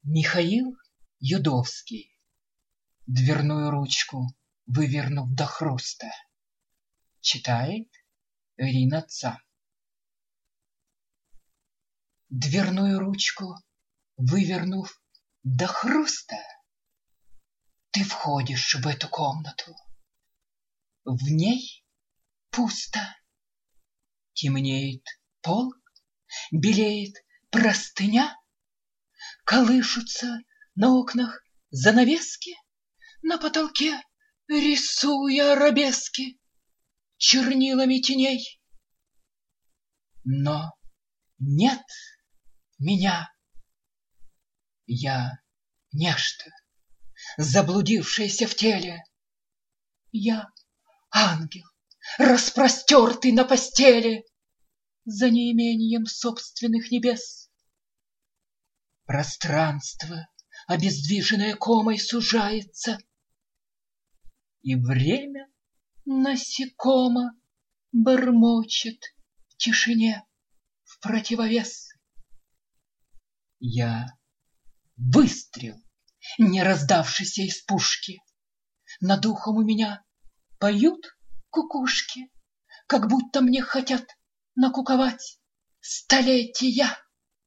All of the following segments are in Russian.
Михаил Юдовский, дверную ручку вывернув до хруста, читает Ирина Ца. Дверную ручку вывернув до хруста, ты входишь в эту комнату. В ней пусто. Темнеет пол, белеет простыня, колышутся на окнах занавески, на потолке рисуя арабески чернилами теней. Но нет меня. Я нечто, заблудившееся в теле. Я ангел, распростертый на постели, за неимением собственных небес. Пространство, обездвиженное комой, сужается, и время насекомо бормочет в тишине в противовес. Я выстрел, не раздавшийся из пушки. Над ухом у меня поют кукушки, как будто мне хотят накуковать столетия.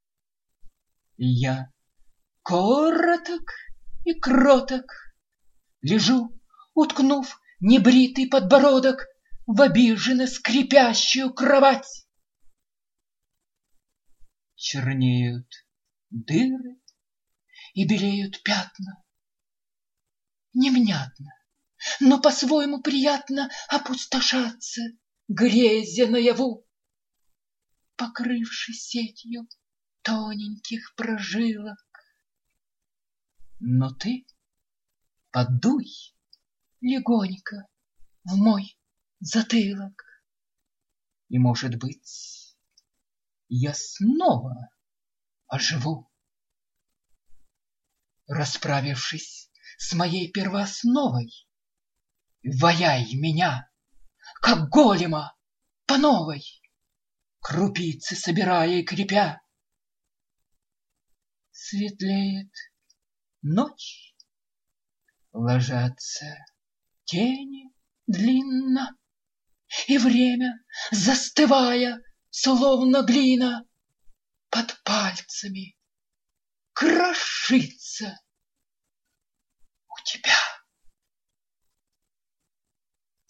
Я короток и кроток, лежу, уткнув небритый подбородок в обиженно скрипящую кровать. Чернеют дыры и белеют пятна. Невнятно, но по-своему приятно опустошаться, грезя наяву, покрывшись сетью тоненьких прожилок. Но ты подуй легонько в мой затылок, и, может быть, я снова оживу. Расправившись с моей первоосновой, валяй меня, как голема, по новой, крупицы собирая и крепя. Светлеет ночь, ложатся тени длинно, и время, застывая, словно глина, под пальцами крошится у тебя.